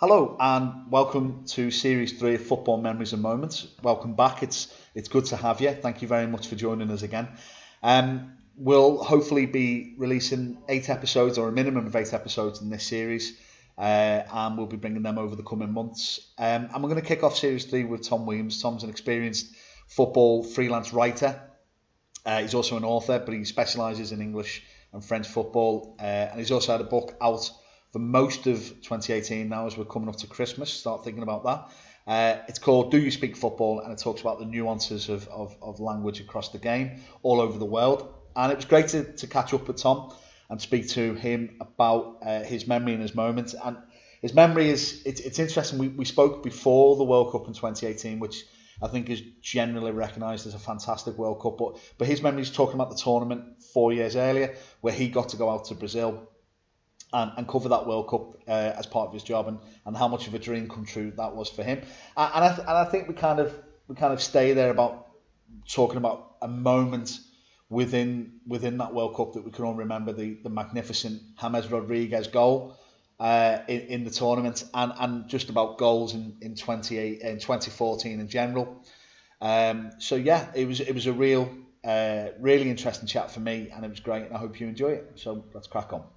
Hello and welcome to Series 3 of Football Memories and Moments. Welcome back. It's good to have you. Thank you very much for joining us again. We'll hopefully be releasing 8 episodes or a minimum of 8 episodes in this series, and we'll be bringing them over the coming months. And we're going to kick off Series 3 with Tom Williams. Tom's an experienced football freelance writer. He's also an author, but he specialises in English and French football, and he's also had a book out for most of 2018 now as we're coming up to Christmas. Start thinking about that. It's called Do You Speak Football, and it talks about the nuances of language across the game all over the world. And it was great to catch up with Tom and speak to him about his memory and his moments. And his memory it's interesting. We spoke before the World Cup in 2018, which I think is generally recognised as a fantastic World Cup. But his memory is talking about the tournament 4 years earlier, where he got to go out to Brazil and cover that World Cup as part of his job, and how much of a dream come true that was for him. And I think we kind of stay there about talking about a moment within that World Cup that we can all remember, the magnificent James Rodriguez goal in the tournament, and just about goals in 2014 in general. So yeah, it was a really interesting chat for me, and it was great, and I hope you enjoy it. So let's crack on.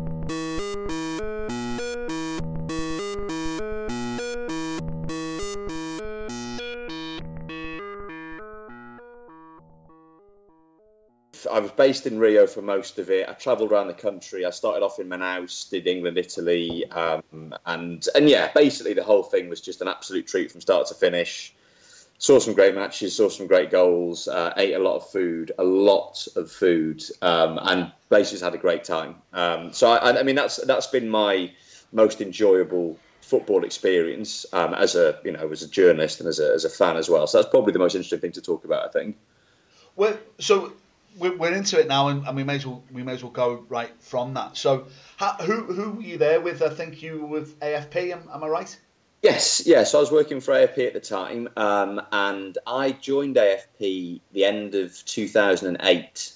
I was based in Rio for most of it. I travelled around the country. I started off in Manaus, did England, Italy, and yeah, basically the whole thing was just an absolute treat from start to finish. Saw some great matches, saw some great goals, ate a lot of food, and basically just had a great time. So I mean that's been my most enjoyable football experience as a journalist and as a fan as well. So that's probably the most interesting thing to talk about, I think. Well, so we're into it now, and we may as well go right from that. So, who were you there with? I think you were with AFP. Am I right? Yes. So I was working for AFP at the time, and I joined AFP the end of 2008.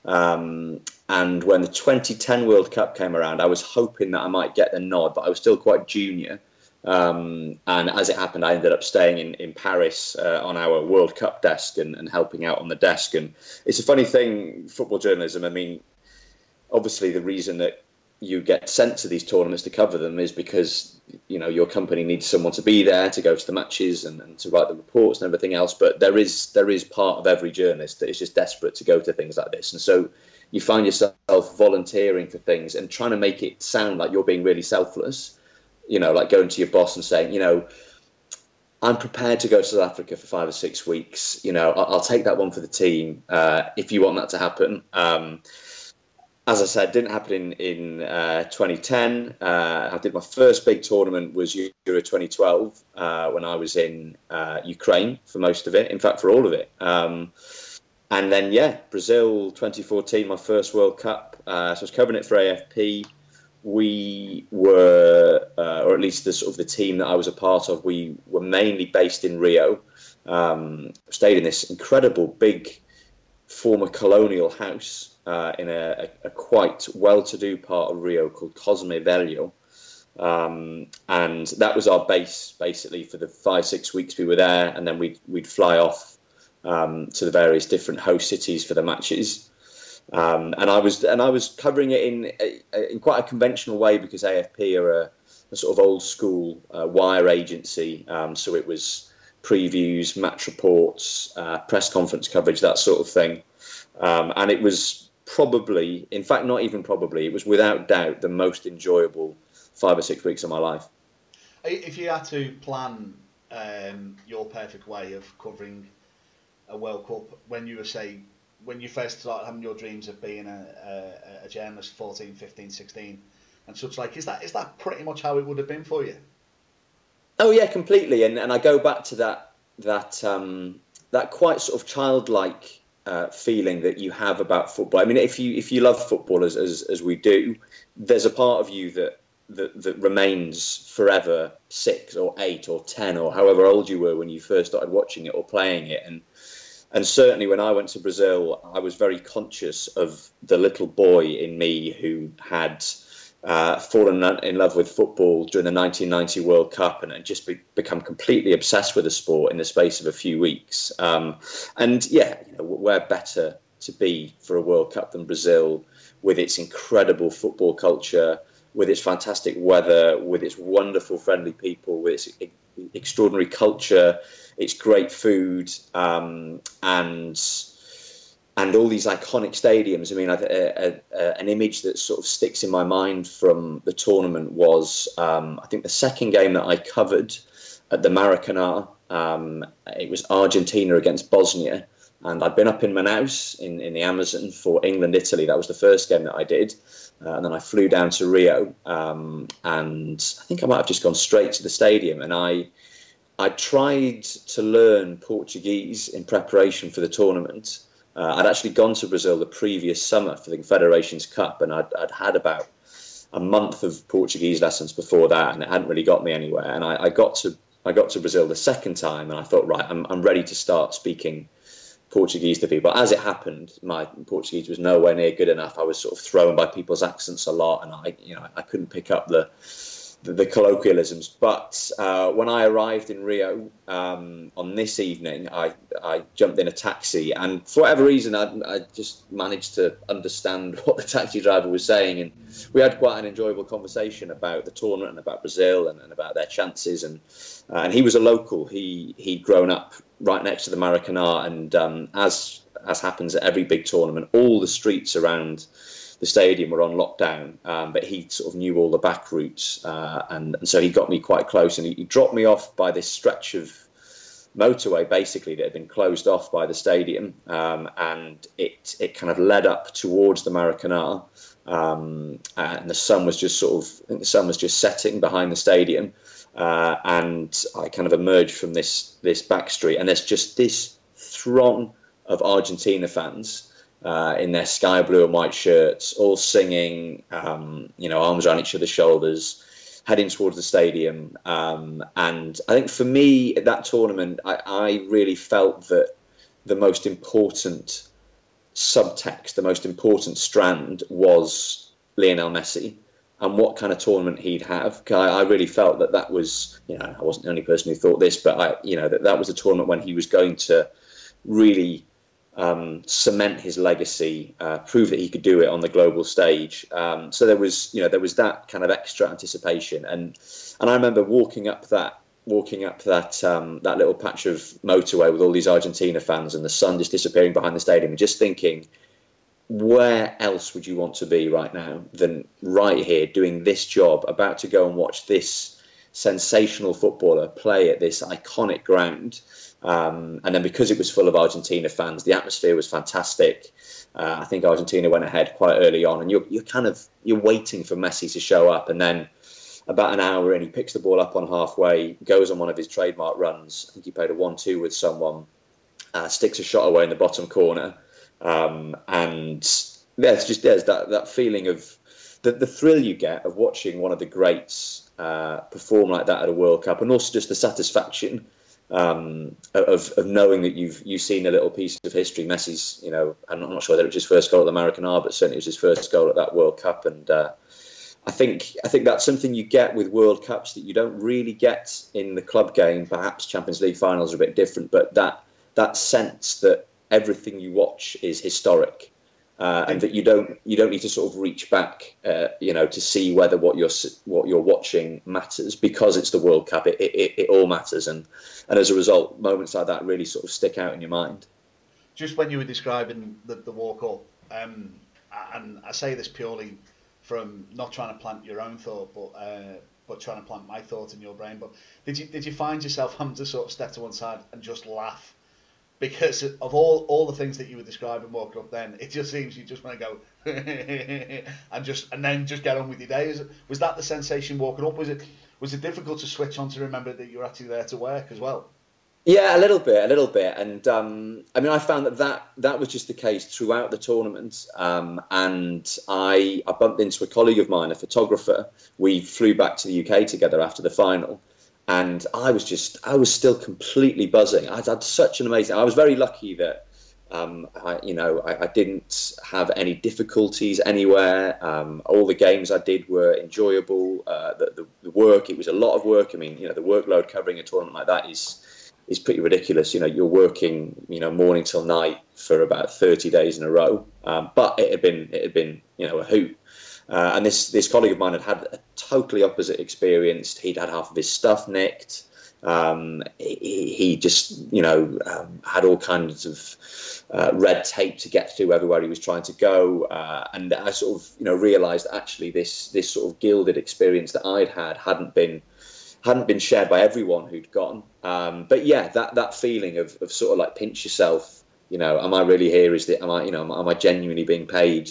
And when the 2010 World Cup came around, I was hoping that I might get the nod, but I was still quite junior. And as it happened, I ended up staying in Paris on our World Cup desk and helping out on the desk. And it's a funny thing, football journalism. I mean, obviously the reason that you get sent to these tournaments to cover them is because, your company needs someone to be there to go to the matches and to write the reports and everything else. But there is part of every journalist that is just desperate to go to things like this. And so you find yourself volunteering for things and trying to make it sound like you're being really selfless. Like going to your boss and saying, I'm prepared to go to South Africa for 5 or 6 weeks. I'll take that one for the team if you want that to happen. As I said, didn't happen in 2010. I did my first big tournament was Euro 2012 when I was in Ukraine for most of it. In fact, for all of it. And then, Brazil 2014, my first World Cup. So I was covering it for AFP. We were, or at least the team that I was a part of, we were mainly based in Rio. Stayed in this incredible big former colonial house in a quite well-to-do part of Rio called Cosme Velho. And that was our base basically for the 5-6 weeks we were there, and then we'd fly off to the various different host cities for the matches. And I was covering it in quite a conventional way because AFP are a sort of old school wire agency. So it was previews, match reports, press conference coverage, that sort of thing. And it was probably, in fact, not even probably, it was without doubt the most enjoyable 5 or 6 weeks of my life. If you had to plan your perfect way of covering a World Cup when you first started having your dreams of being a journalist, 14, 15, 16 and such like, is that pretty much how it would have been for you? Oh yeah, completely. And I go back to that quite sort of childlike feeling that you have about football. I mean, if you love football as we do, there's a part of you that remains forever 6 or 8 or 10 or however old you were when you first started watching it or playing it. And certainly when I went to Brazil, I was very conscious of the little boy in me who had fallen in love with football during the 1990 World Cup and just become completely obsessed with the sport in the space of a few weeks. And yeah, where better to be for a World Cup than Brazil, with its incredible football culture, with its fantastic weather, with its wonderful, friendly people, with its extraordinary culture, its great food, and all these iconic stadiums. I mean, an image that sort of sticks in my mind from the tournament was, I think, the second game that I covered at the Maracanã. It was Argentina against Bosnia. And I'd been up in Manaus in the Amazon for England-Italy. That was the first game that I did. And then I flew down to Rio. And I think I might have just gone straight to the stadium. And I tried to learn Portuguese in preparation for the tournament. I'd actually gone to Brazil the previous summer for the Confederations Cup. And I'd had about a month of Portuguese lessons before that. And it hadn't really got me anywhere. And I got to Brazil the second time. And I thought, right, I'm ready to start speaking Portuguese to people. As it happened, my Portuguese was nowhere near good enough. I was sort of thrown by people's accents a lot, and I couldn't pick up the colloquialisms. But when I arrived in Rio on this evening, I jumped in a taxi, and for whatever reason, I just managed to understand what the taxi driver was saying, and we had quite an enjoyable conversation about the tournament and about Brazil and about their chances. And he was a local. He'd grown up right next to the Maracanã, and as happens at every big tournament, all the streets around the stadium were on lockdown, but he sort of knew all the back routes, and so he got me quite close, and he dropped me off by this stretch of motorway basically that had been closed off by the stadium, and it kind of led up towards the Maracanã, and the sun was just setting behind the stadium. And I kind of emerged from this back street, and there's just this throng of Argentina fans in their sky blue and white shirts, all singing, arms around each other's shoulders, heading towards the stadium. And I think for me at that tournament, I really felt that the most important subtext, the most important strand was Lionel Messi. And what kind of tournament he'd have. I really felt that was, I wasn't the only person who thought this, but that was a tournament when he was going to really cement his legacy, prove that he could do it on the global stage. So there was that kind of extra anticipation, and I remember walking up that little patch of motorway with all these Argentina fans and the sun just disappearing behind the stadium, and just thinking, where else would you want to be right now than right here doing this job, about to go and watch this sensational footballer play at this iconic ground? And then because it was full of Argentina fans, the atmosphere was fantastic. I think Argentina went ahead quite early on, and you're waiting for Messi to show up, and then about an hour in, he picks the ball up on halfway, goes on one of his trademark runs. I think he played a 1-2 with someone, sticks a shot away in the bottom corner. And there's that feeling of the thrill you get of watching one of the greats perform like that at a World Cup, and also just the satisfaction of knowing that you've seen a little piece of history. Messi's, I'm not sure that it was his first goal at the Maracanã, but certainly it was his first goal at that World Cup. And I think that's something you get with World Cups that you don't really get in the club game. Perhaps Champions League finals are a bit different, but that sense that everything you watch is historic, and that you don't need to sort of reach back, to see whether what you're watching matters, because it's the World Cup. It all matters, and as a result, moments like that really sort of stick out in your mind. Just when you were describing the walk up, and I say this purely from not trying to plant your own thought, but trying to plant my thought in your brain. But did you find yourself having to sort of step to one side and just laugh? Because of all the things that you were describing walking up then, it just seems you just want to go and then just get on with your day. Was that the sensation walking up? Was it difficult to switch on to remember that you're actually there to work as well? Yeah, a little bit. And I found that was just the case throughout the tournament. And I bumped into a colleague of mine, a photographer. We flew back to the UK together after the final. And I was still completely buzzing. I'd had such an amazing. I was very lucky that I didn't have any difficulties anywhere. All the games I did were enjoyable. The work, it was a lot of work. I mean, the workload covering a tournament like that is pretty ridiculous. You're working, morning till night for about 30 days in a row. But it had been, a hoot. And this colleague of mine had a totally opposite experience. He'd had half of his stuff nicked. He just, had all kinds of red tape to get through everywhere he was trying to go. And I sort of, realised actually this sort of gilded experience that I'd had hadn't been shared by everyone who'd gone. But yeah, that feeling of sort of like pinch yourself. Am I really here? Am I genuinely being paid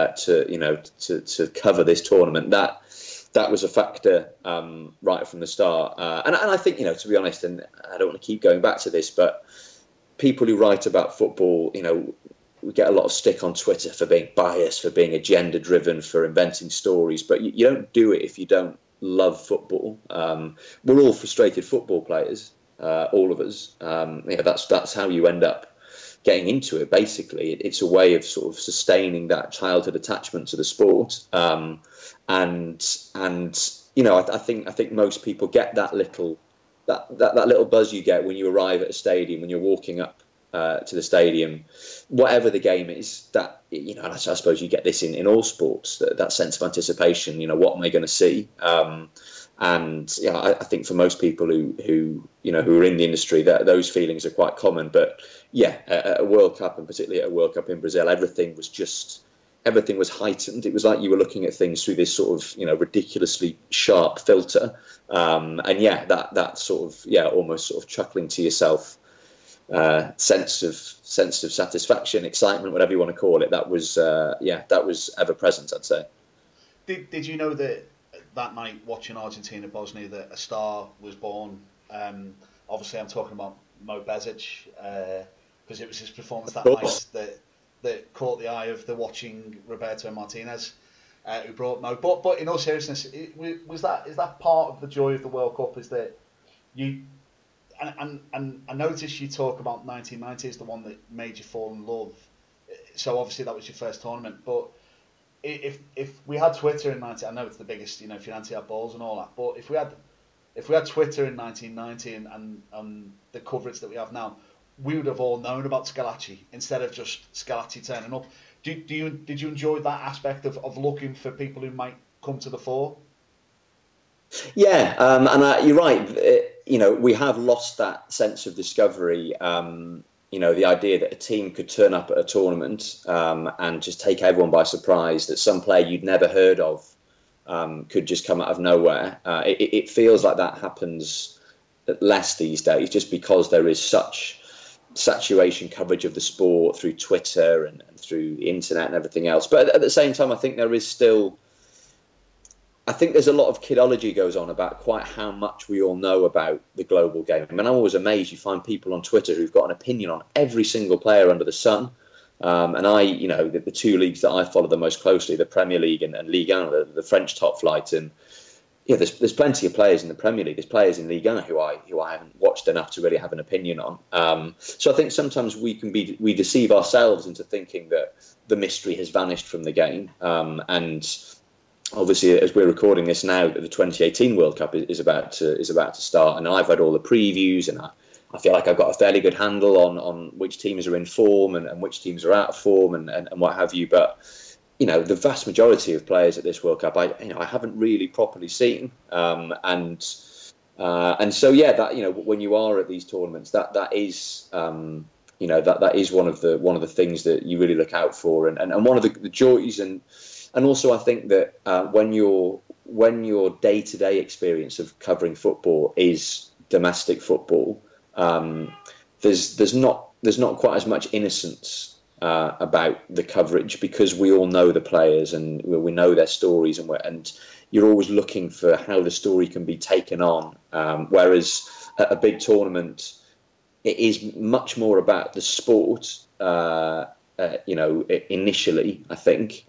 to cover this tournament? That was a factor right from the start. And I think, to be honest, and I don't want to keep going back to this, but people who write about football, we get a lot of stick on Twitter for being biased, for being agenda driven, for inventing stories, but you don't do it if you don't love football. We're all frustrated football players, all of us. That's how you end up getting into it. Basically, it's a way of sort of sustaining that childhood attachment to the sport. I think most people get that little buzz you get when you arrive at a stadium, when you're walking up to the stadium, whatever the game is. That I suppose you get this in all sports, that sense of anticipation. What am I going to see? I think for most people who are in the industry, that those feelings are quite common. But yeah, at a World Cup, and particularly at a World Cup in Brazil, everything was heightened. It was like you were looking at things through this sort of ridiculously sharp filter. That sort of almost sort of chuckling to yourself sense of satisfaction, excitement, whatever you want to call it. That was ever present, I'd say. Did you know that night watching Argentina Bosnia that a star was born? Obviously, I'm talking about Mo Besic, because it was his performance that night that caught the eye of the watching Roberto Martinez, who brought Mo. But in all seriousness, is that part of the joy of the World Cup? Is that you? And I noticed you talk about 1990 as the one that made you fall in love. So obviously that was your first tournament. But if we had Twitter in 19, I know it's the biggest, if you fancy our balls and all that. But if we had Twitter in 1990 and the coverage that we have now, we would have all known about Schillaci instead of just Schillaci turning up. Did you enjoy that aspect of looking for people who might come to the fore? Yeah, you're right. We have lost that sense of discovery. The idea that a team could turn up at a tournament and just take everyone by surprise, that some player you'd never heard of could just come out of nowhere. It feels like that happens less these days, just because there is such saturation coverage of the sport through Twitter and through the internet and everything else. But at the same time, I think there's a lot of kidology goes on about quite how much we all know about the global game. I mean, I'm always amazed you find people on Twitter who've got an opinion on every single player under the sun. And the two leagues that I follow the most closely, the Premier League and Ligue 1, the French top flight. And there's plenty of players in the Premier League. There's players in Ligue 1 who I haven't watched enough to really have an opinion on. So I think sometimes we deceive ourselves into thinking that the mystery has vanished from the game. And obviously, as we're recording this now, the 2018 World Cup is about to start, and I've had all the previews, and I feel like I've got a fairly good handle on which teams are in form and which teams are out of form and what have you. But the vast majority of players at this World Cup, I haven't really properly seen, and so that when you are at these tournaments, that is that is one of the things that you really look out for, and one of the joys and also I think that when your day-to-day experience of covering football is domestic football, there's not quite as much innocence about the coverage, because we all know the players and we know their stories, and you're always looking for how the story can be taken on. Whereas at a big tournament, it is much more about the sport. Initially, I think,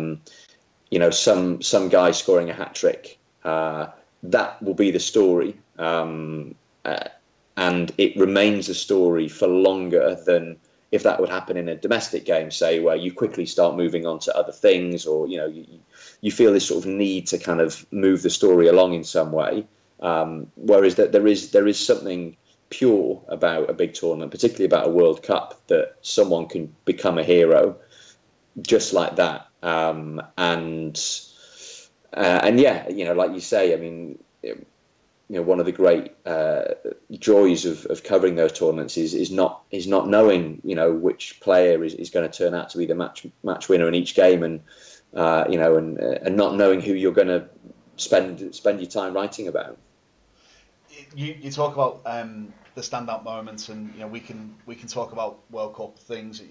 some guy scoring a hat trick, that will be the story, and it remains a story for longer than if that would happen in a domestic game, say, where you quickly start moving on to other things, or you feel this sort of need to kind of move the story along in some way. Whereas that there is something pure about a big tournament, particularly about a World Cup, that someone can become a hero just like that. And yeah, like you say, I mean, one of the great joys of covering those tournaments is not knowing which player is going to turn out to be the match winner in each game, and and not knowing who you're going to spend your time writing about. You talk about the standout moments, and we can talk about World Cup things.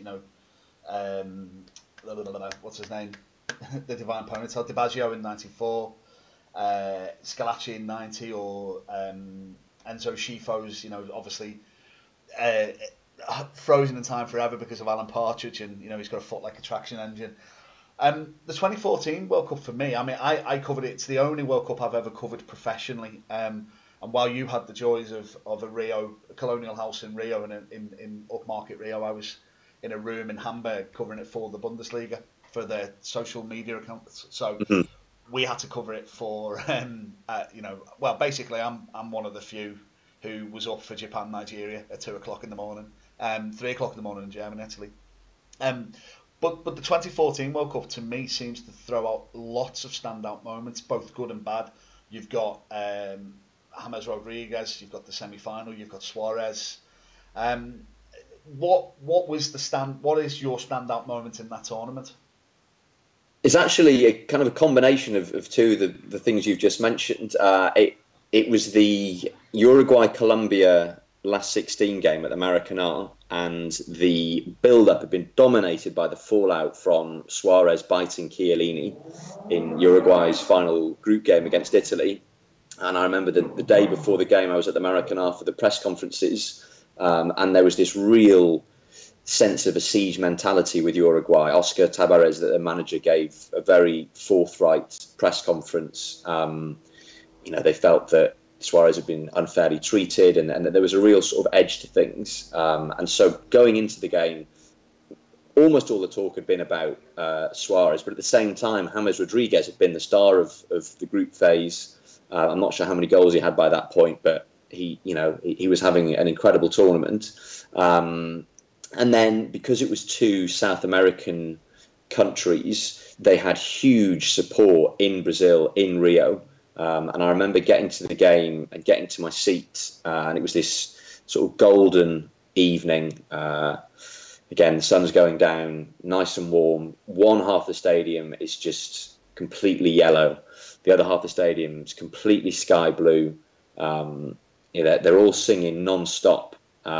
What's his name? The Divine Ponytail, Di Baggio in '94. Scalacci in '90, or Enzo Schifo's, obviously frozen in time forever because of Alan Partridge, and he's got a foot like a traction engine. The 2014 World Cup for me, I mean, I covered it. It's the only World Cup I've ever covered professionally. And while you had the joys of a Colonial House in Rio, and in upmarket Rio, I was in a room in Hamburg covering it for the Bundesliga for their social media accounts. So. Mm-hmm. We had to cover it for, well, basically, I'm one of the few who was up for Japan, Nigeria at 2:00 in the morning, 3:00 in the morning in Germany, Italy. But the 2014 World Cup to me seems to throw out lots of standout moments, both good and bad. You've got James Rodriguez, you've got the semi-final, you've got Suarez. What is your standout moment in that tournament? It's actually a kind of a combination of two of the things you've just mentioned. It was the Uruguay-Colombia last 16 game at the Maracanã, and the build-up had been dominated by the fallout from Suarez biting Chiellini in Uruguay's final group game against Italy. And I remember the day before the game, I was at the Maracanã for the press conferences, and there was this real sense of a siege mentality with Uruguay. Oscar Tabarez, the manager, gave a very forthright press conference. They felt that Suarez had been unfairly treated, and that there was a real sort of edge to things. And so going into the game, almost all the talk had been about Suarez, but at the same time, James Rodriguez had been the star of the group phase. I'm not sure how many goals he had by that point, but he was having an incredible tournament. And then, because it was two South American countries, they had huge support in Brazil, in Rio. And I remember getting to the game and getting to my seat, and it was this sort of golden evening. Again, the sun's going down, nice and warm. One half of the stadium is just completely yellow. The other half of the stadium is completely sky blue. They're all singing non-stop.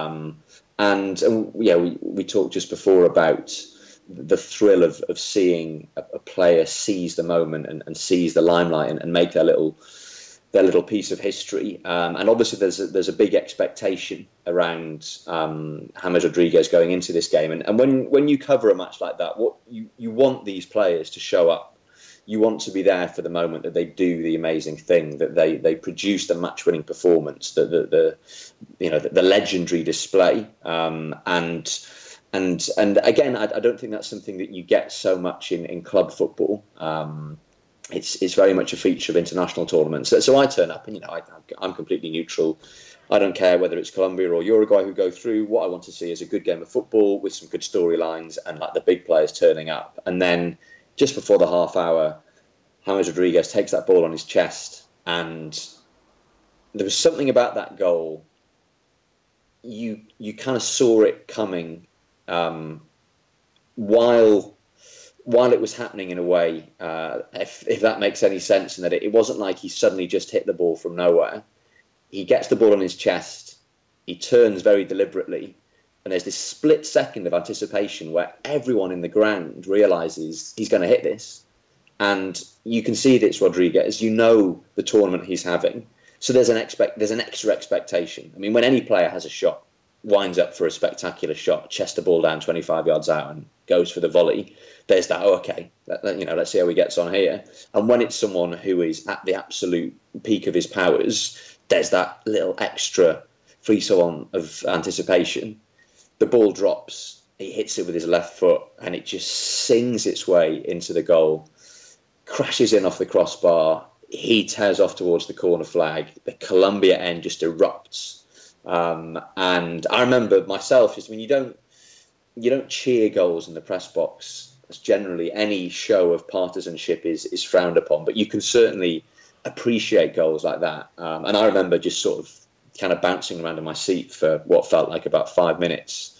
And we talked just before about the thrill of seeing a player seize the moment and seize the limelight and make their little piece of history. And obviously there's a big expectation around James Rodriguez going into this game. And when you cover a match like that, what you want these players to show up. You want to be there for the moment that they do the amazing thing, that they produce the match-winning performance, the legendary display, and again, I don't think that's something that you get so much in club football. It's very much a feature of international tournaments. So I turn up, and I'm completely neutral. I don't care whether it's Colombia or Uruguay who go through. What I want to see is a good game of football with some good storylines and like the big players turning up, and then. Just before the half hour, James Rodriguez takes that ball on his chest, and there was something about that goal. You kind of saw it coming while it was happening in a way, if that makes any sense, and that it wasn't like he suddenly just hit the ball from nowhere. He gets the ball on his chest, he turns very deliberately, and there's this split second of anticipation where everyone in the ground realises he's going to hit this. And you can see that it's Rodriguez. The tournament he's having. So there's an extra expectation. I mean, when any player has a shot, winds up for a spectacular shot, chests the ball down 25 yards out and goes for the volley, there's that, let's see how he gets on here. And when it's someone who is at the absolute peak of his powers, there's that little extra frisson of anticipation. The ball drops, he hits it with his left foot, and it just sings its way into the goal, crashes in off the crossbar. He tears off towards the corner flag. The Colombia end just erupts. And I remember myself, you don't cheer goals in the press box. As generally, any show of partisanship is frowned upon, but you can certainly appreciate goals like that. And I remember just sort of kind of bouncing around in my seat for what felt like about 5 minutes.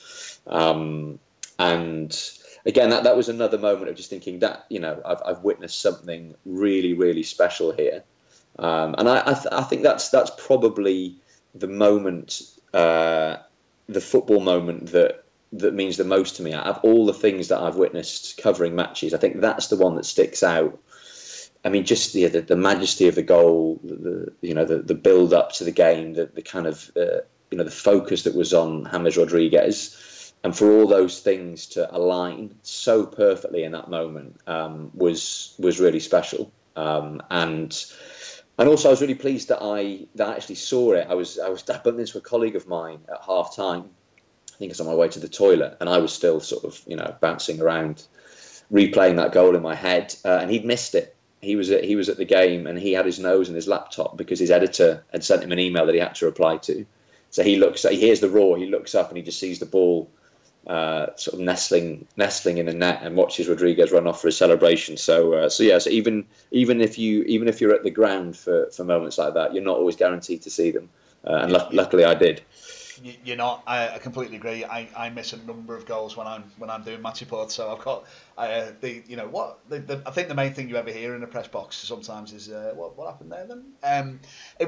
And again, that was another moment of just thinking that, I've witnessed something really, really special here. And I think that's probably the moment, the football moment that means the most to me. Out of all the things that I've witnessed covering matches, I think that's the one that sticks out. I mean, just the majesty of the goal, the build up to the game, the kind of the focus that was on James Rodriguez, and for all those things to align so perfectly in that moment was really special. And also I was really pleased that I actually saw it. I bumped into a colleague of mine at half time. I think it's on my way to the toilet, and I was still sort of bouncing around, replaying that goal in my head, and he'd missed it. He was at the game, and he had his nose in his laptop because his editor had sent him an email that he had to reply to. So he hears the roar, he looks up, and he just sees the ball sort of nestling in the net, and watches Rodriguez run off for a celebration. So even if you're at the ground for moments like that, you're not always guaranteed to see them. And luckily, I did. You're not. I completely agree. I miss a number of goals when I'm doing match reports. So I've got I think the main thing you ever hear in the press box sometimes is what happened there then.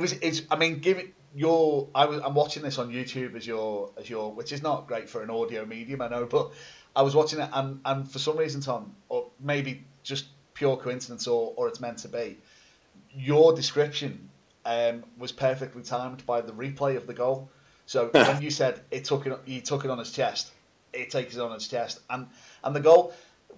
I'm watching this on YouTube as your which is not great for an audio medium, I know, but I was watching it and for some reason, Tom, or maybe just pure coincidence or it's meant to be, your description was perfectly timed by the replay of the goal. So when you said he took it on his chest, it takes it on his chest, and the goal.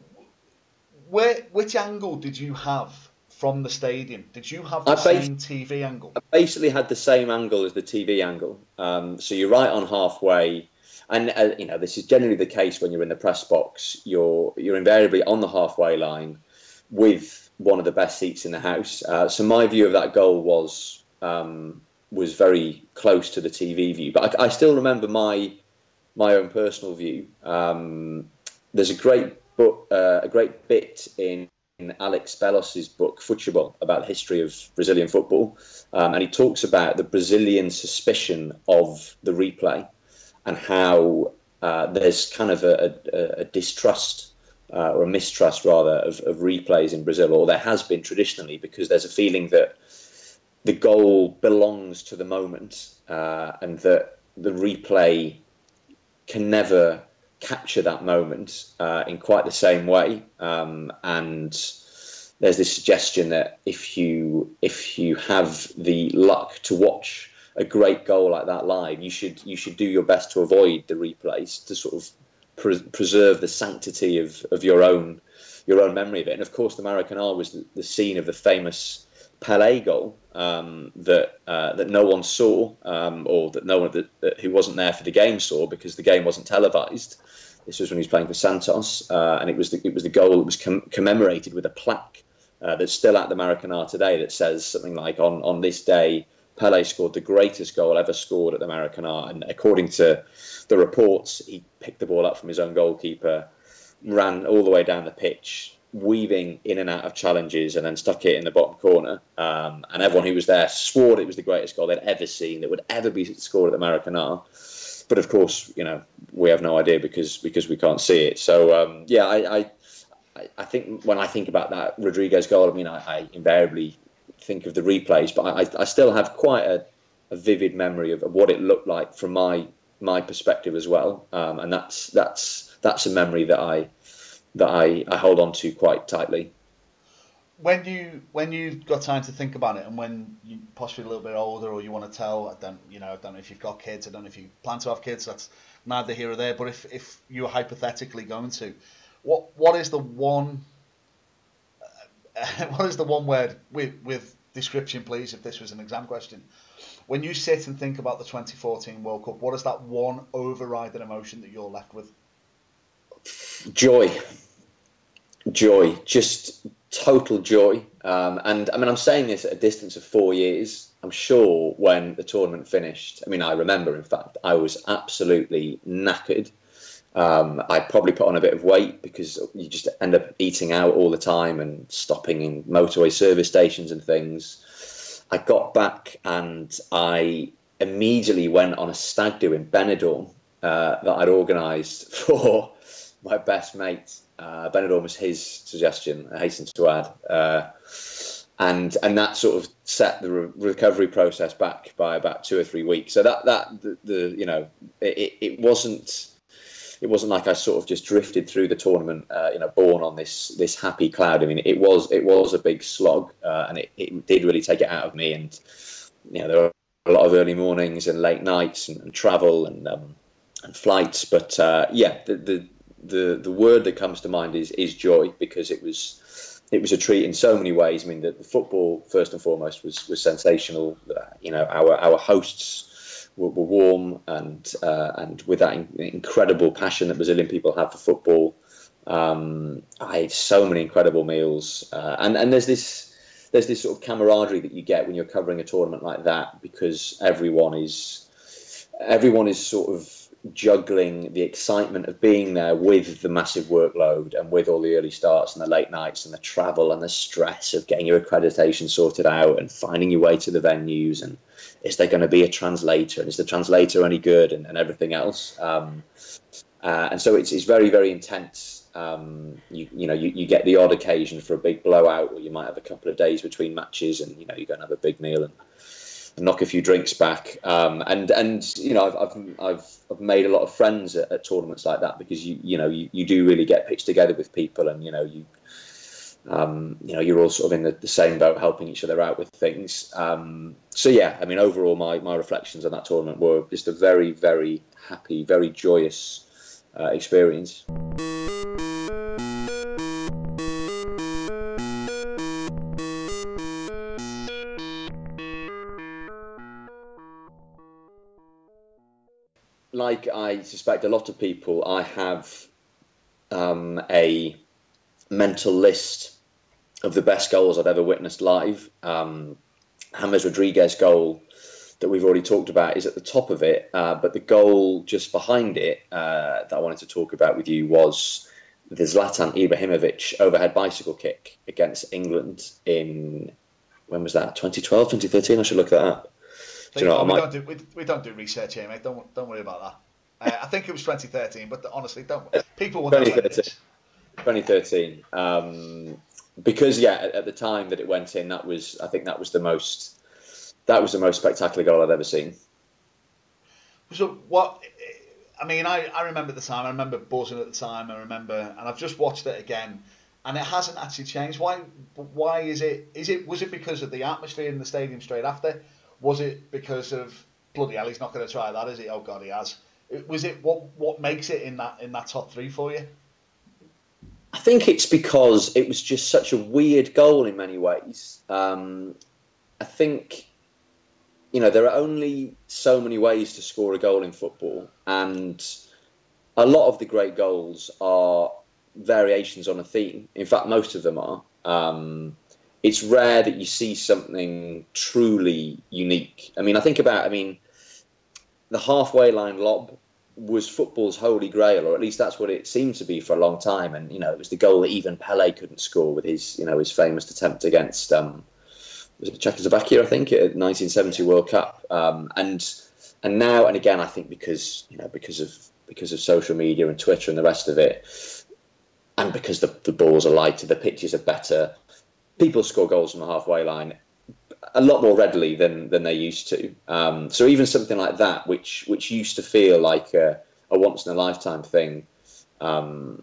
Which angle did you have from the stadium? Did you have the same TV angle? I basically had the same angle as the TV angle. So you're right on halfway, and this is generally the case when you're in the press box. You're invariably on the halfway line with one of the best seats in the house. So my view of that goal was very close to the TV view, but I still remember my own personal view. There's a great book, a great bit in Alex Belos's book Futebol about the history of Brazilian football, and he talks about the Brazilian suspicion of the replay and how there's kind of a distrust or a mistrust rather of replays in Brazil, or there has been traditionally, because there's a feeling that the goal belongs to the moment, and that the replay can never capture that moment in quite the same way. And there's this suggestion that if you have the luck to watch a great goal like that live, you should do your best to avoid the replays to sort of preserve the sanctity of your own memory of it. And of course, the Maracanã was the scene of the famous Pelé goal that no one saw, or that no one who wasn't there for the game saw, because the game wasn't televised. This was when he was playing for Santos, and it was the goal that was commemorated with a plaque that's still at the Maracanã today that says something like, on this day, Pelé scored the greatest goal ever scored at the Maracanã. And according to the reports, he picked the ball up from his own goalkeeper, ran all the way down the pitch, weaving in and out of challenges, and then stuck it in the bottom corner. And everyone who was there swore it was the greatest goal they'd ever seen, that would ever be scored at the Maracanã. But of course, we have no idea because we can't see it. So I think when I think about that Rodriguez goal, I invariably think of the replays, but I still have quite a vivid memory of what it looked like from my perspective as well. And that's a memory that I hold on to quite tightly. When you've got time to think about it, and when you're possibly a little bit older, or you want to tell, I don't know if you've got kids, I don't know if you plan to have kids, that's neither here or there, but if you're hypothetically going to, what is the one word with description, please, if this was an exam question, when you sit and think about the 2014 World Cup, what is that one overriding emotion that you're left with? Joy, just total joy. And I mean, I'm saying this at a distance of 4 years. I'm sure when the tournament finished, I mean, I remember, in fact, I was absolutely knackered. I probably put on a bit of weight because you just end up eating out all the time and stopping in motorway service stations and things. I got back and I immediately went on a stag do in Benidorm that I'd organised for my best mate. Benidorm was his suggestion, I hasten to add. And that sort of set the recovery process back by about 2 or 3 weeks. So it wasn't like I sort of just drifted through the tournament, born on this happy cloud. I mean, it was a big slog, and it did really take it out of me. And there were a lot of early mornings and late nights and travel and flights. But the word that comes to mind is joy, because it was a treat in so many ways. I mean, the football first and foremost was sensational. Our hosts were warm and with that incredible passion that Brazilian people have for football. I ate so many incredible meals, and there's this sort of camaraderie that you get when you're covering a tournament like that, because everyone is sort of juggling the excitement of being there with the massive workload and with all the early starts and the late nights and the travel and the stress of getting your accreditation sorted out and finding your way to the venues, and is there going to be a translator, and is the translator any good, and everything else. And so it's very, very intense. You get the odd occasion for a big blowout, or you might have a couple of days between matches, and you go and have a big meal and knock a few drinks back. I've made a lot of friends at tournaments like that, because you do really get pitched together with people, and you're all sort of in the same boat, helping each other out with things. Overall, my reflections on that tournament were just a very, very happy, very joyous experience. Like I suspect a lot of people, I have a mental list of the best goals I've ever witnessed live. James Rodriguez goal that we've already talked about is at the top of it, but the goal just behind it that I wanted to talk about with you was the Zlatan Ibrahimovic overhead bicycle kick against England in, when was that, 2012, 2013? I should look that up. We don't do research here, mate. Don't worry about that. I think it was 2013, but honestly, don't. People will know. 2013. Because at the time that it went in, I think that was the most spectacular goal I've ever seen. So what? I mean, I remember the time. I remember buzzing at the time. And I've just watched it again, and it hasn't actually changed. Why is it? Was it because of the atmosphere in the stadium straight after? Was it because of bloody hell, he's not going to try that, is he? Oh God, he has. Was it what makes it in that top three for you? I think it's because it was just such a weird goal in many ways. I think there are only so many ways to score a goal in football, and a lot of the great goals are variations on a theme. In fact, most of them are. It's rare that you see something truly unique. I mean, the halfway line lob was football's holy grail, or at least that's what it seemed to be for a long time. And it was the goal that even Pele couldn't score with his famous attempt against was it Czechoslovakia, I think, at the 1970 World Cup. And now and again, I think because of social media and Twitter and the rest of it, and because the balls are lighter, the pitches are better, people score goals from the halfway line a lot more readily than they used to. So even something like that, which used to feel like a once in a lifetime thing, no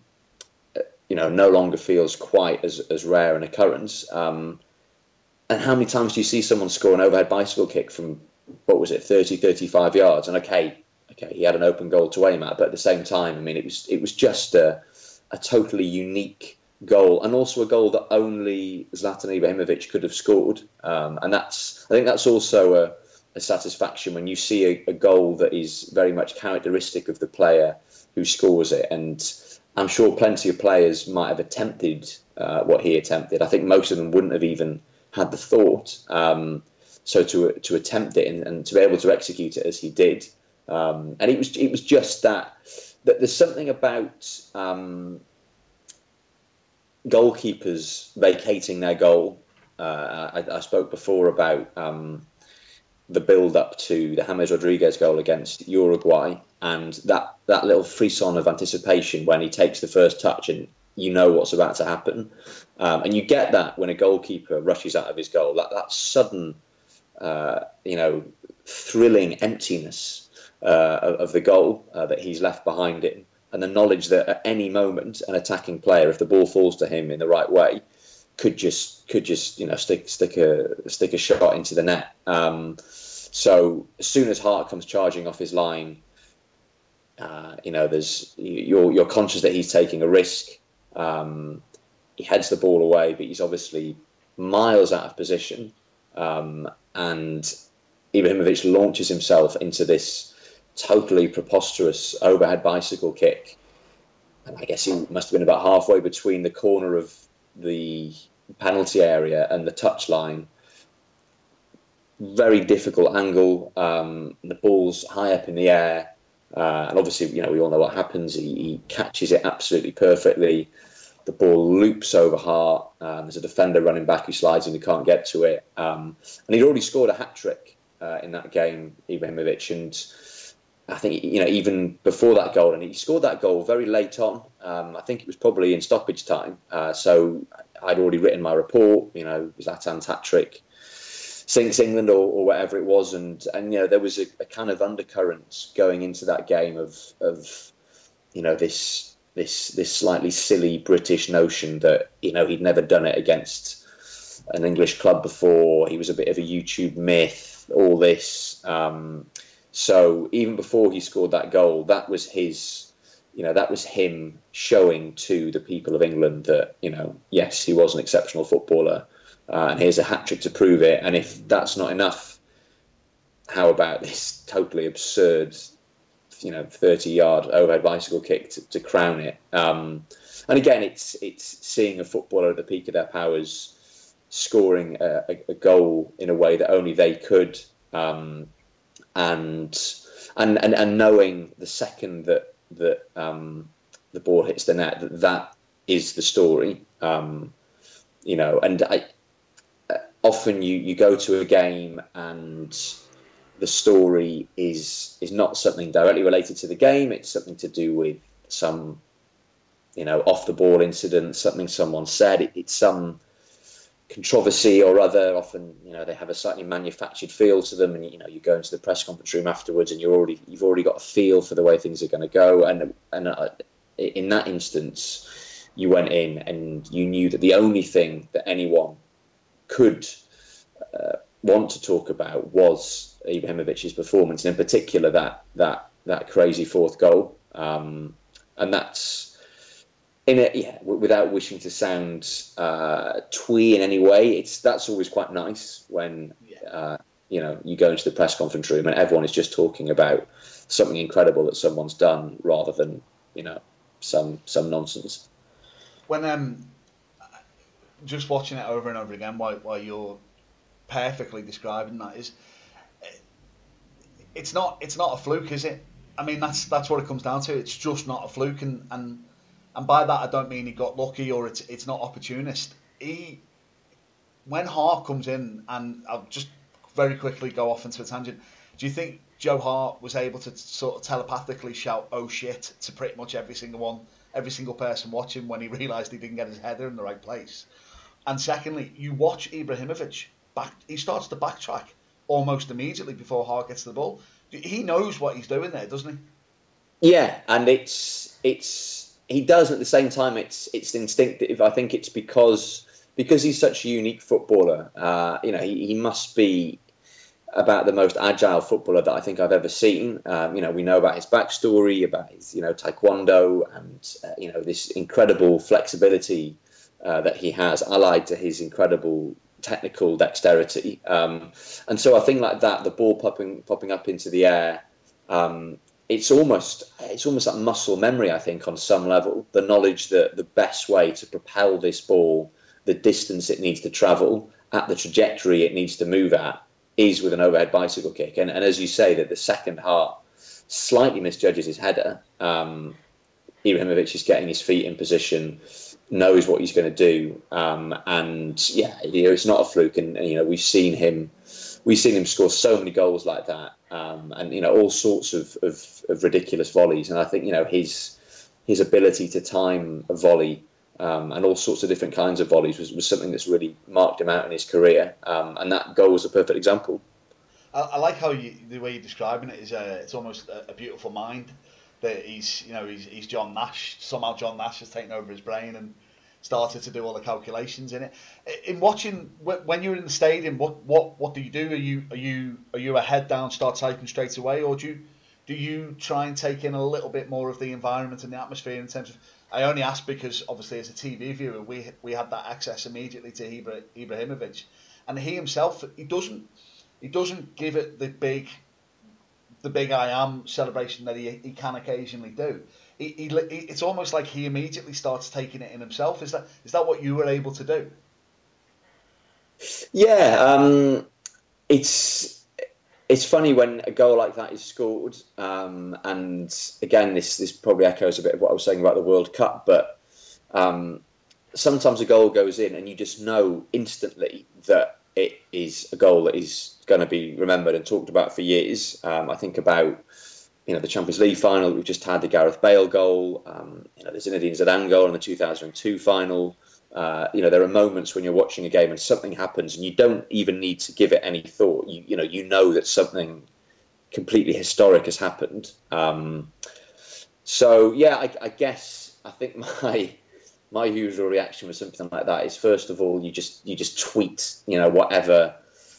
longer feels quite as rare an occurrence. And how many times do you see someone score an overhead bicycle kick from, 30, 35 yards? And okay, he had an open goal to aim at, but at the same time, I mean, it was just a totally unique goal, and also a goal that only Zlatan Ibrahimovic could have scored. And I think that's also a satisfaction when you see a goal that is very much characteristic of the player who scores it. And I'm sure plenty of players might have attempted what he attempted. I think most of them wouldn't have even had the thought. So to attempt it and to be able to execute it as he did, and it was just that there's something about goalkeepers vacating their goal. I spoke before about the build-up to the James Rodriguez goal against Uruguay, and that little frisson of anticipation when he takes the first touch and you know what's about to happen. And you get that when a goalkeeper rushes out of his goal, that sudden, thrilling emptiness of the goal that he's left behind him, and the knowledge that at any moment an attacking player, if the ball falls to him in the right way, could just stick a shot into the net. So as soon as Hart comes charging off his line, you're conscious that he's taking a risk. He heads the ball away, but he's obviously miles out of position, and Ibrahimovic launches himself into this totally preposterous overhead bicycle kick. And I guess he must have been about halfway between the corner of the penalty area and the touchline. Very difficult angle. The ball's high up in the air, and obviously, we all know what happens. He catches it absolutely perfectly. The ball loops over Hart. There's a defender running back who slides and he can't get to it. And he'd already scored a hat-trick in that game, Ibrahimovic. And I think, even before that goal, and he scored that goal very late on. I think it was probably in stoppage time. So I'd already written my report, Zlatan's hat-trick sinks England or whatever it was. And there was a kind of undercurrent going into that game of this slightly silly British notion that, he'd never done it against an English club before. He was a bit of a YouTube myth, all this. So even before he scored that goal, that was him showing to the people of England that, yes, he was an exceptional footballer. And here's a hat-trick to prove it. And if that's not enough, how about this totally absurd 30-yard overhead bicycle kick to crown it. And again, it's seeing a footballer at the peak of their powers scoring a goal in a way that only they could, and knowing the second that the ball hits the net, that is the story. And often you go to a game and the story is not something directly related to the game. It's something to do with some, off the ball incident, something someone said. It's some controversy or other. Often, they have a slightly manufactured feel to them, and you go into the press conference room afterwards, and you've already got a feel for the way things are going to go. And in that instance, you went in and you knew that the only thing that anyone could want to talk about was Ibrahimovic's performance, and in particular that crazy fourth goal. And that's without wishing to sound twee in any way. That's always quite nice when you go into the press conference room and everyone is just talking about something incredible that someone's done rather than some nonsense. When just watching it over and over again while you're perfectly describing that, is it's not a fluke, is it? I mean, that's what it comes down to. It's just not a fluke, and by that I don't mean he got lucky or it's not opportunist. When Hart comes in, and I'll just very quickly go off into a tangent. Do you think Joe Hart was able to sort of telepathically shout "oh shit" to pretty much every single person watching when he realised he didn't get his header in the right place? And secondly, you watch Ibrahimovic he starts to backtrack almost immediately before Hart gets the ball. He knows what he's doing there, doesn't he? Yeah, and he does at the same time. It's instinctive. I think it's because he's such a unique footballer. He must be about the most agile footballer that I think I've ever seen. We know about his backstory, about his taekwondo, and this incredible flexibility that he has, allied to his incredible technical dexterity. And so I think like that, the ball popping up into the air, it's almost like muscle memory, I think, on some level. The knowledge that the best way to propel this ball, the distance it needs to travel, at the trajectory it needs to move at, is with an overhead bicycle kick. And as you say, that the second half slightly misjudges his header. Ibrahimovic is getting his feet in position, knows what he's going to do, and yeah, it's not a fluke. And we've seen him score so many goals like that, and all sorts of ridiculous volleys. And I think his ability to time a volley and all sorts of different kinds of volleys was something that's really marked him out in his career. And that goal was a perfect example. I like how the way you're describing it is it's almost a beautiful mind that he's John Nash. Somehow John Nash has taken over his brain and started to do all the calculations in it. In watching, when you're in the stadium, what do you do? Are you a head down, start typing straight away, or do you try and take in a little bit more of the environment and the atmosphere in terms of? I only ask because obviously as a TV viewer we had that access immediately to Ibrahimovic, and he himself he doesn't give it the big I am celebration that he can occasionally do. It's almost like he immediately starts taking it in himself. Is that what you were able to do? Yeah, it's funny when a goal like that is scored, and again this probably echoes a bit of what I was saying about the World Cup, but sometimes a goal goes in and you just know instantly that it is a goal that is going to be remembered and talked about for years. I think about the Champions League final that we've just had, the Gareth Bale goal, the Zinedine Zidane goal in the 2002 final. There are moments when you're watching a game and something happens and you don't even need to give it any thought. You know that something completely historic has happened. So yeah, I guess I think my usual reaction with something like that is, first of all, you just tweet, whatever,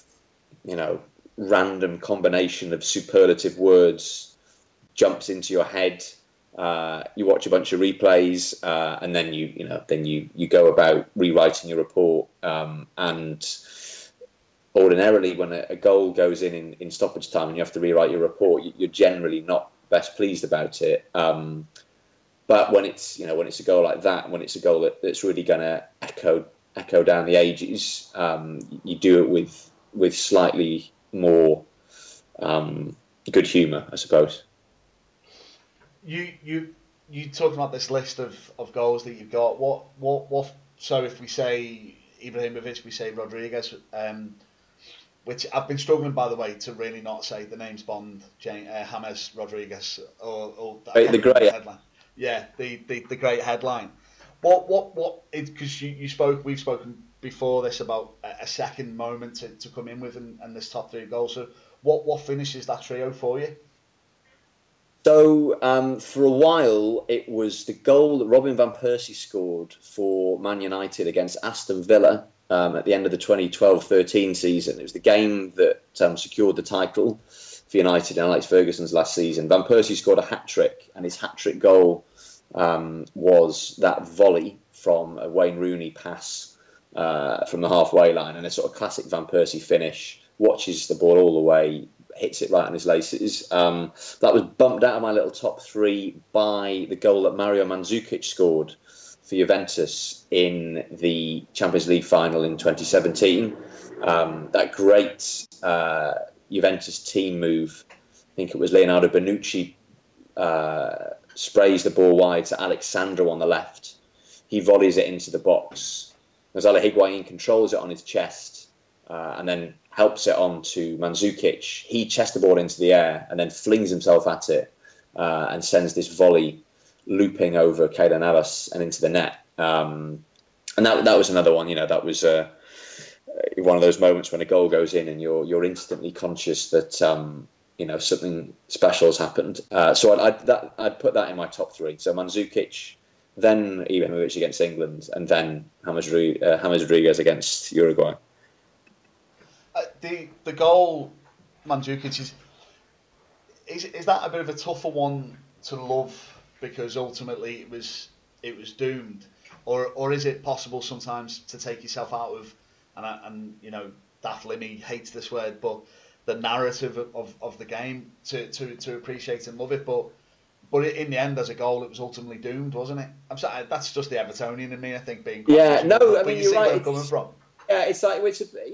random combination of superlative words jumps into your head. You watch a bunch of replays, and then you go about rewriting your report. And ordinarily, when a goal goes in stoppage time and you have to rewrite your report, you're generally not best pleased about it. But when it's a goal like that, when it's a goal that's really going to echo down the ages, you do it with slightly more good humour, I suppose. You talking about this list of goals that you've got. What? So if we say Ibrahimovic, we say Rodriguez, which I've been struggling, by the way, to really not say the names Bond, James Rodriguez, or the great headline. Yeah, the great headline. What? Because we've spoken before this about a second moment to come in with and this top three goals. So what finishes that trio for you? So for a while, it was the goal that Robin van Persie scored for Man United against Aston Villa at the end of the 2012-13 season. It was the game that secured the title for United in Alex Ferguson's last season. Van Persie scored a hat-trick, and his hat-trick goal was that volley from a Wayne Rooney pass from the halfway line, and a sort of classic Van Persie finish. Watches the ball all the way, hits it right on his laces. That was bumped out of my little top three by the goal that Mario Mandzukic scored for Juventus in the Champions League final in 2017. That great Juventus team move, I think it was Leonardo Bonucci, sprays the ball wide to Alex Sandro on the left. He volleys it into the box. Gonzalo Higuain controls it on his chest and then helps it on to Mandzukic. He chests the ball into the air and then flings himself at it and sends this volley looping over Keylor Navas and into the net. And that was another one. That was one of those moments when a goal goes in and you're instantly conscious that something special has happened. So I'd put that in my top three. So Mandzukic, then Ibrahimovic against England, and then James Rodriguez against Uruguay. The goal, Mandzukic, is that a bit of a tougher one to love because ultimately it was doomed, or is it possible sometimes to take yourself out of, and Daft Limmy hates this word, but the narrative of the game to appreciate and love it. But in the end, as a goal, it was ultimately doomed, wasn't it? I'm sorry, that's just the Evertonian in me, I think, being quite Yeah, no, but I mean, you you're see where right. I'm coming from. Yeah, it's like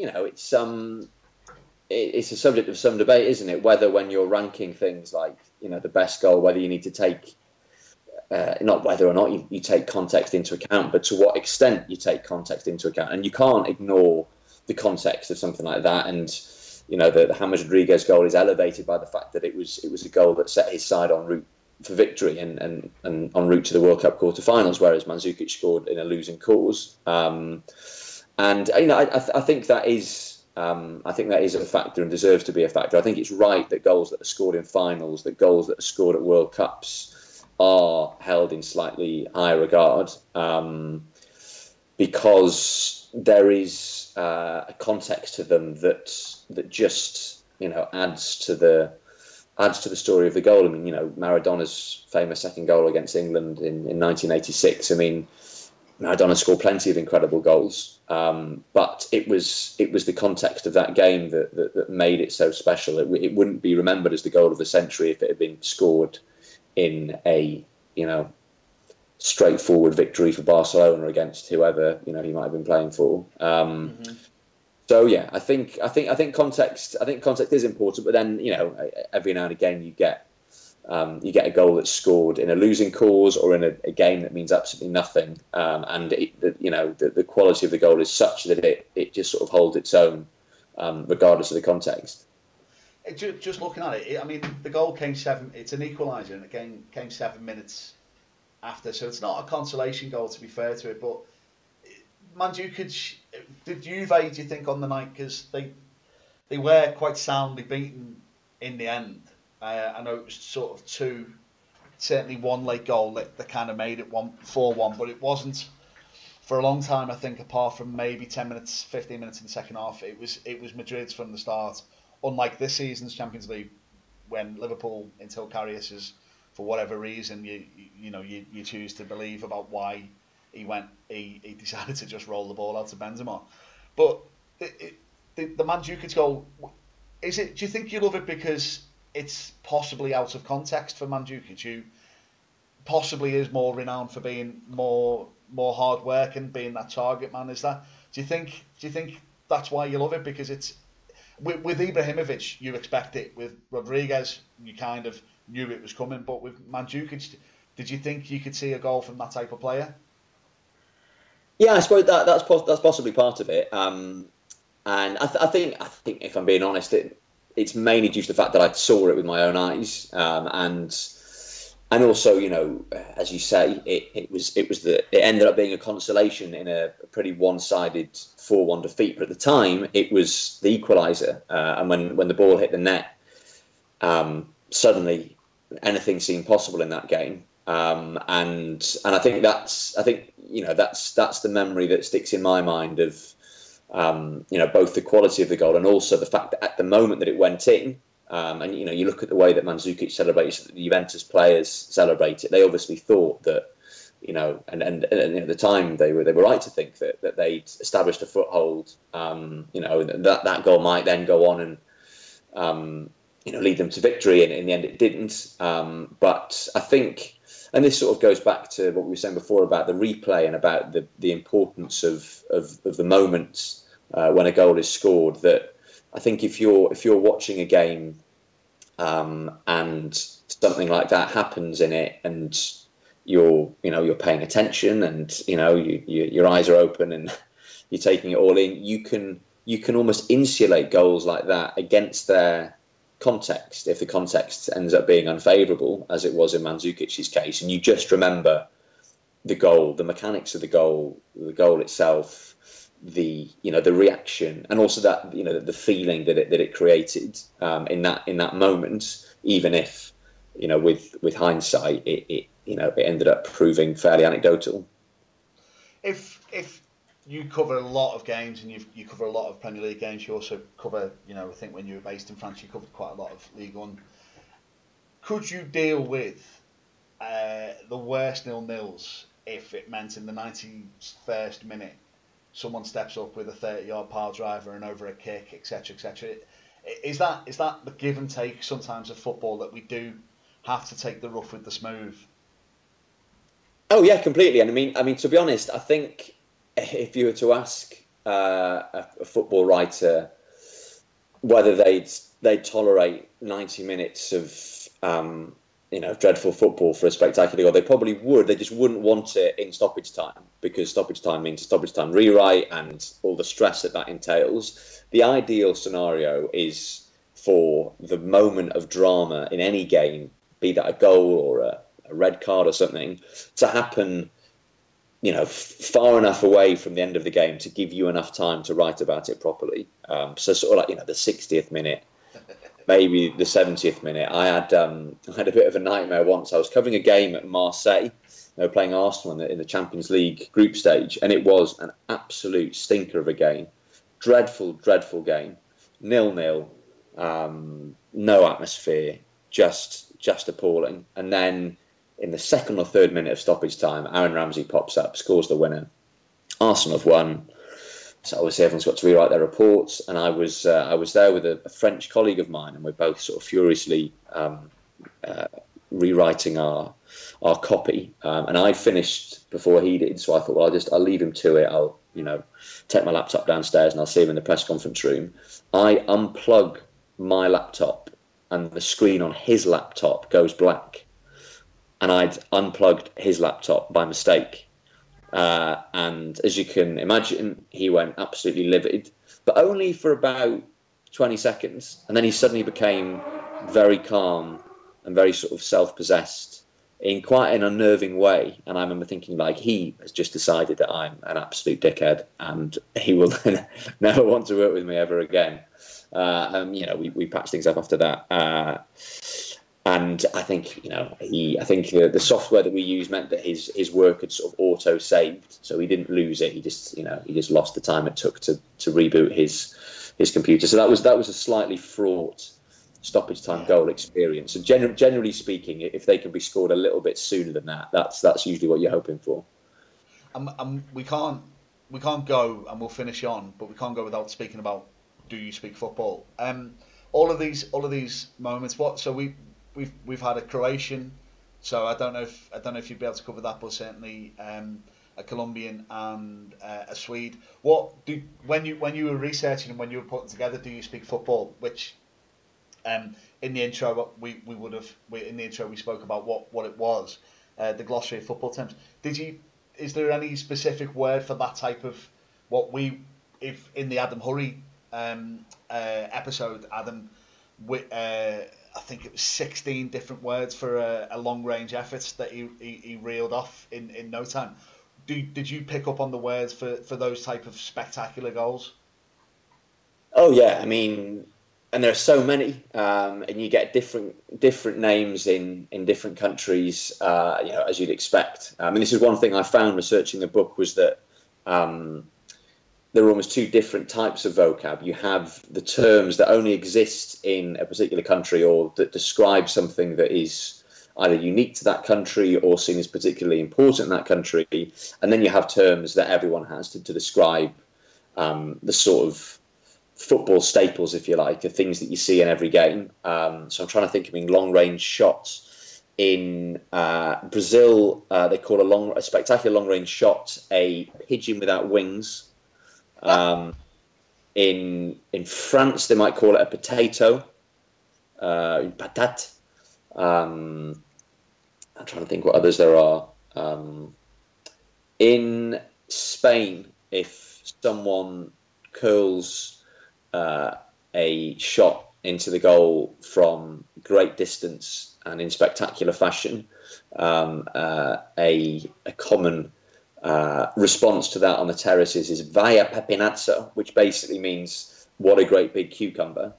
it's a subject of some debate, isn't it? Whether when you're ranking things like the best goal, whether you need to take not whether or not you take context into account, but to what extent you take context into account, and you can't ignore the context of something like that. And the James Rodriguez goal is elevated by the fact that it was a goal that set his side en route for victory and en route to the World Cup quarter-finals, whereas Mandzukic scored in a losing cause. And I think that is. I think that is a factor and deserves to be a factor. I think it's right that goals that are scored in finals, that goals that are scored at World Cups, are held in slightly higher regard, because there is a context to them that just adds to the story of the goal. I mean, Maradona's famous second goal against England in 1986. I mean, Maradona scored plenty of incredible goals, but it was the context of that game that made it so special. It wouldn't be remembered as the goal of the century if it had been scored in a straightforward victory for Barcelona against whoever he might have been playing for. So yeah, I think context is important, but then every now and again you get a goal that's scored in a losing cause or in a game that means absolutely nothing, and the quality of the goal is such that it just sort of holds its own, regardless of the context. Just looking at it, I mean, the goal came it's an equaliser, and it came 7 minutes after, so it's not a consolation goal, to be fair to it. But Mandzukic, did Juve, do you think, on the night, because they were quite soundly beaten in the end? I know it was sort of certainly one late goal that kind of made it 4-1, but it wasn't for a long time, I think, apart from maybe 10 minutes, 15 minutes in the second half. It was Madrid's from the start. Unlike this season's Champions League, when Liverpool, until Karius is, for whatever reason, you choose to believe about why he decided to just roll the ball out to Benzema. But the Mandzukic goal, do you think you love it because it's possibly out of context for Mandzukic, who possibly is more renowned for being more hard work and being that target man? Do you think that's why you love it? Because it's with Ibrahimovic, you expect it. With Rodriguez, you kind of knew it was coming. But with Mandzukic, did you think you could see a goal from that type of player? Yeah, I suppose that's possibly part of it. And I think if I'm being honest, it's mainly due to the fact that I saw it with my own eyes, and also, as you say, it ended up being a consolation in a pretty one-sided 4-1 defeat. But at the time, it was the equaliser, and when the ball hit the net, suddenly anything seemed possible in that game. And I think that's the memory that sticks in my mind of both the quality of the goal and also the fact that at the moment that it went in. And you look at the way that Mandzukic celebrates, that the Juventus players celebrate it. They obviously thought that, and at the time they were right to think that they'd established a foothold. That goal might then go on and lead them to victory. And in the end, it didn't. But I think, and this sort of goes back to what we were saying before about the replay and about the importance of the moments when a goal is scored. That I think if you're watching a game and something like that happens in it, and you're paying attention, and your eyes are open and you're taking it all in, you can almost insulate goals like that against their context if the context ends up being unfavourable, as it was in Mandzukic's case, and you just remember the goal, the mechanics of the goal itself, the reaction, and also that the feeling that it created in that moment, even if with hindsight it ended up proving fairly anecdotal. If you cover a lot of games and you cover a lot of Premier League games, you also cover, I think when you were based in France, you covered quite a lot of Ligue 1. Could you deal with the worst 0-0s if it meant in the 91st minute someone steps up with a 30-yard power driver and over a kick, etc., etc.? Is that the give and take sometimes of football, that we do have to take the rough with the smooth? Oh yeah, completely. And I mean, to be honest, I think if you were to ask a football writer whether they'd tolerate 90 minutes of dreadful football for a spectacular goal, they probably would. They just wouldn't want it in stoppage time, because stoppage time means stoppage time rewrite and all the stress that entails. The ideal scenario is for the moment of drama in any game, be that a goal or a red card or something, to happen, far enough away from the end of the game to give you enough time to write about it properly. So sort of like, the 60th minute, maybe the 70th minute. I had a bit of a nightmare once. I was covering a game at Marseille. They were playing Arsenal in the Champions League group stage, and it was an absolute stinker of a game. Dreadful, dreadful game. 0-0, no atmosphere, just appalling. And then in the second or third minute of stoppage time, Aaron Ramsey pops up, scores the winner. Arsenal have won. So obviously everyone's got to rewrite their reports, and I was there with a French colleague of mine, and we're both sort of furiously rewriting our copy. And I finished before he did, so I thought, well, I'll leave him to it. I'll take my laptop downstairs and I'll see him in the press conference room. I unplug my laptop, and the screen on his laptop goes black, and I'd unplugged his laptop by mistake. And as you can imagine, he went absolutely livid, but only for about 20 seconds. And then he suddenly became very calm and very sort of self-possessed in quite an unnerving way. And I remember thinking, like, he has just decided that I'm an absolute dickhead and he will never want to work with me ever again. We patched things up after that. And I think, the software that we used meant that his work had sort of auto saved, so he didn't lose it. He just lost the time it took to reboot his computer. So that was a slightly fraught stoppage time goal experience. And generally speaking, if they can be scored a little bit sooner than that, that's usually what you're hoping for. We can't go, and we'll finish on, but we can't go without speaking about, do you speak football? All of these moments. We've had a Croatian, so I don't know if you'd be able to cover that, but certainly a Colombian and a Swede. When you were researching and when you were putting together, do you speak football? Which in the intro we spoke about what it was, the glossary of football terms. Is there any specific word for that type of if in the Adam Hurrey episode, Adam I think it was 16 different words for a long-range effort that he reeled off in no time. Did you pick up on the words for those type of spectacular goals? Oh yeah, I mean, and there are so many, and you get different names in different countries, as you'd expect. I mean, this is one thing I found researching the book, was that there are almost two different types of vocab. You have the terms that only exist in a particular country, or that describe something that is either unique to that country or seen as particularly important in that country. And then you have terms that everyone has to describe the sort of football staples, if you like, the things that you see in every game. So I'm trying to think of long-range shots. In Brazil, they call a spectacular long-range shot a pigeon without wings. In France, they might call it a potato, une patate. I'm trying to think what others there are. In Spain, if someone curls a shot into the goal from great distance and in spectacular fashion, a common response to that on the terraces is vaya pepinazo, which basically means what a great big cucumber.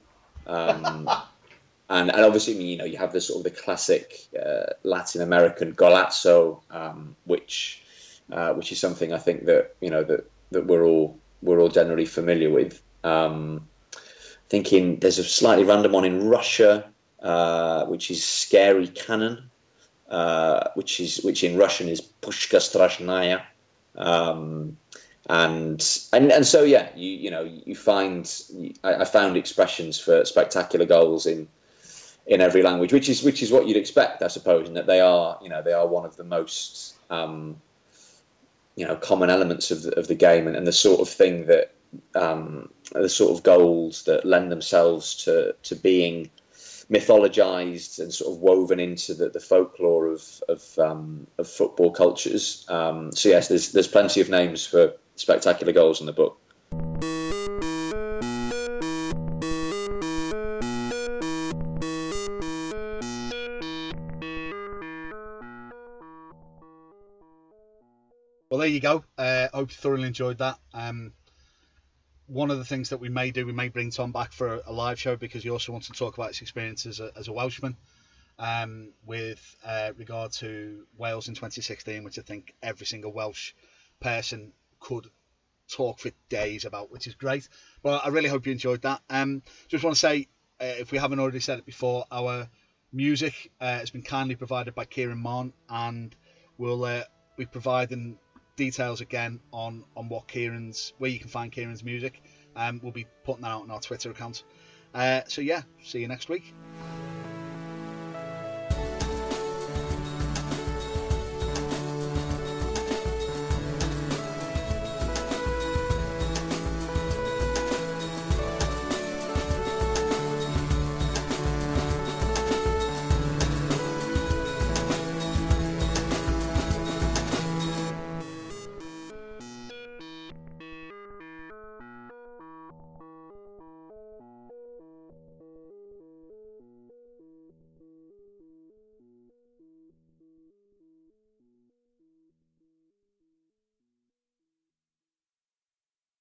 And obviously, you have the sort of the classic Latin American golazo, which is something I think that that we're all generally familiar with. Thinking there's a slightly random one in Russia, which is scary cannon, which in Russian is pushka strashnaya. And so yeah, you find I found expressions for spectacular goals in every language, which is what you'd expect, I suppose, in that they are one of the most common elements of the game, and the sort of thing that the sort of goals that lend themselves to being mythologized and sort of woven into the folklore of football cultures. So yes, there's plenty of names for spectacular goals in the book. Well, there you go. Hope you thoroughly enjoyed that. One of the things that we may bring Tom back for a live show, because he also wants to talk about his experience as a Welshman with regard to Wales in 2016, which I think every single Welsh person could talk for days about, which is great. But I really hope you enjoyed that. Just want to say, if we haven't already said it before, our music has been kindly provided by Kieran Marn, and we'll be providing details again on where you can find Kieran's music. We'll be putting that out on our Twitter account. So yeah, see you next week.